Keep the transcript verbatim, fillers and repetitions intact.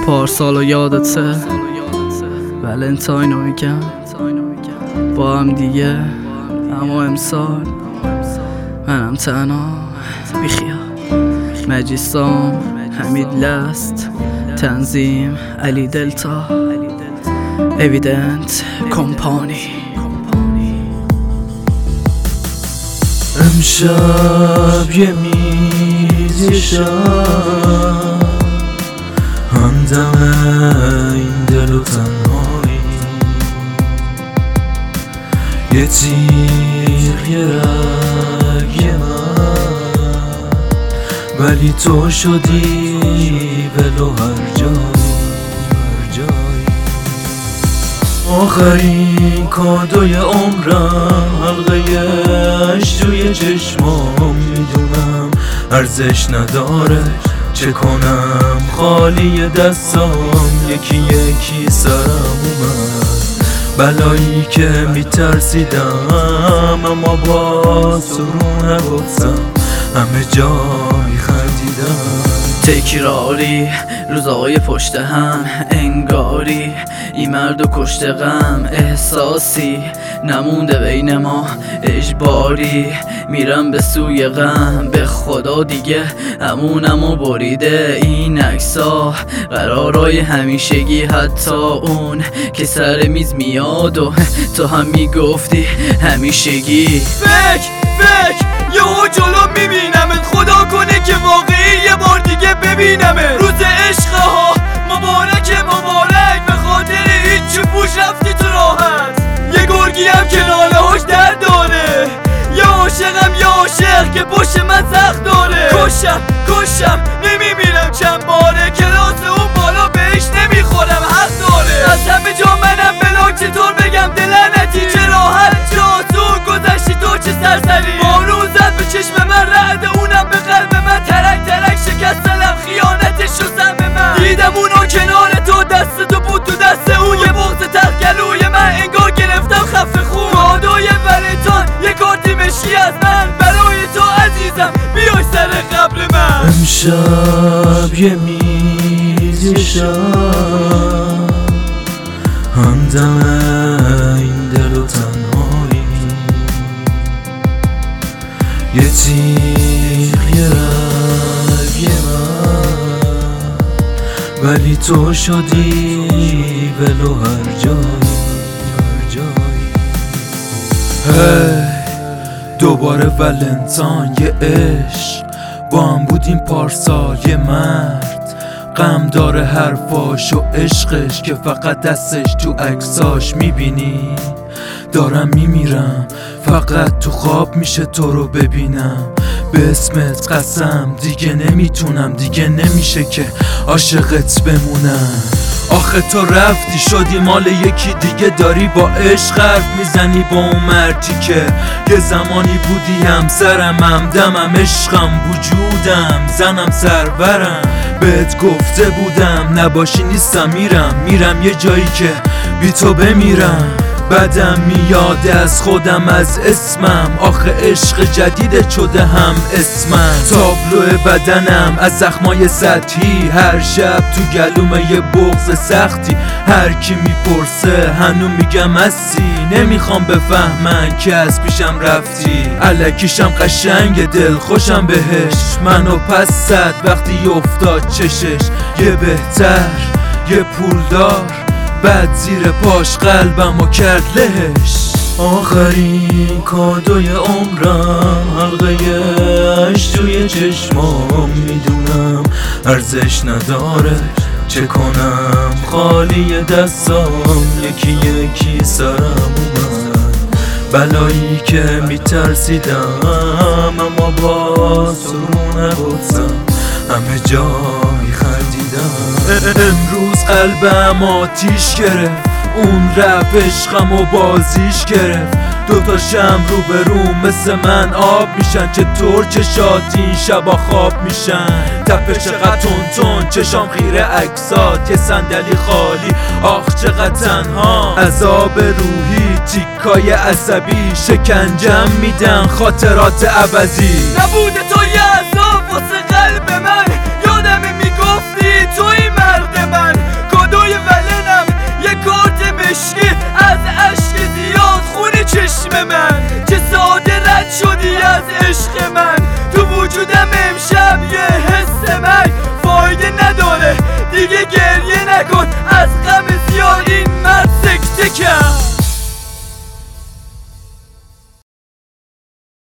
پارسالو یادته ولنتاینو میگم با هم دیگه، اما امسال منم تنها. بیخیال مجیسام، حمید لست، تنظیم علی دلتا، اویدنت کمپانی. امشب یه میزی شب همدم این دل و تنهایی، یه تیغ یه رگ یه من، ولی تو شدی ولو هر جایی هر جایی. آخرین کادوی عمرم حلقه اش توی چشمام، میدونم ارزش نداره چه کنم، خالی دستام یکی یکی سرم اومد. بلایی که میترسیدم اما با تو رو نگفتم، همه جا میخندیدم. تکراری روزای پشت هم انگاری، این مرد و کشته غم احساسی نمونده بین ما اجباری. میرم به سوی غم، به خدا دیگه همونمو بریده این عکسا، قرارای همیشگی. حتی اون که سر میز میاد و تو هم میگفتی همیشگی. فکر فکر یهو جلو میبینمت، خدا کنه که واقعی یه بار دیگه ببینمت. روز عشق ها مبارک مبارک، به خاطر هیچ پوش رفتی تو راحت. یه گرگی هم که ناله هاش درد داره، یه عاشقم یه عاشق که پشت من زخم داره. کشم کشم نمیمیرم چند باره، کلاس اون بالا بهش نمیخورم حق داره. از همه جا منم بلاک، چطور بگم دلنتی چه راحت جا تو گذشتی تو چه سرسری. بارون زد به چشم من رعد، اونم به قلب من ترک ترک شکست دلم، خیانتش شو سم من. دیدم اونو کنار تو، دست تو بود تو دست اون، یه بغض تخگلوی من انگار گرفتم خفه خون. کادوی ولنتاین یه کارتی مشکی از من، برای تو عزیزم بیای سر قبل من. امشب یه میزی شب همدم این دل و تنهایی، یه تیغ یه رگ یه من، ولی تو شدی ولو هر جایی هر جایی. هی دوباره ولنتاین یه عشق، با هم بودیم پارسال یه مرد، غم داره حرفاش و عشقش که فقط دستش تو عکساش میبینی. دارم میمیرم فقط تو خواب میشه تو رو ببینم، به اسمت قسم دیگه نمیتونم، دیگه نمیشه که عاشقت بمونم. آخه تو رفتی شدی مال یکی دیگه، داری با عشق حرف میزنی با اون مردی که یه زمانی بودی همسرم، همدمم، عشقم، وجودم، زنم، سرورم. بهت گفته بودم نباشی نیستم، میرم میرم یه جایی که بی تو بمیرم. بدم میاد از خودم از اسمم، آخه عشق جدیدت شده هم اسمم. تابلو بدنم از زخمای سطحی، هر شب تو گلومه یه بغض سختی. هر کی میپرسه هنو میگم هستی، نمیخوام بفهمن که از پیشم رفتی. الکیشم قشنگ دل خوشم بهش، منو پس زد وقتی افتاد چشش. یه بهتر یه پولدار، بعد زیر پاش قلبمو کرد لهش. آخرین کادوی عمرم حلقه اش توی چشمام، میدونم ارزش نداره چه کنم، خالی دستام یکی یکی سرم اومد. بلایی که میترسیدم اما با تو رو نگفتم، همه جا میخندیدم. امروز قلبم آتیش گرفت، اون رفت عشقم و بازیش گرفت. دوتا شم رو به رو مثل من آب میشن، چطور چشات این شبا خواب میشن. تپه چقدر تون تون چشام خیره عکسات، یه صندلی خالی آخ چقدر تنها. عذاب روحی تیکای عصبی، شکنجم میدن خاطرات عوضی. نبوده تو یه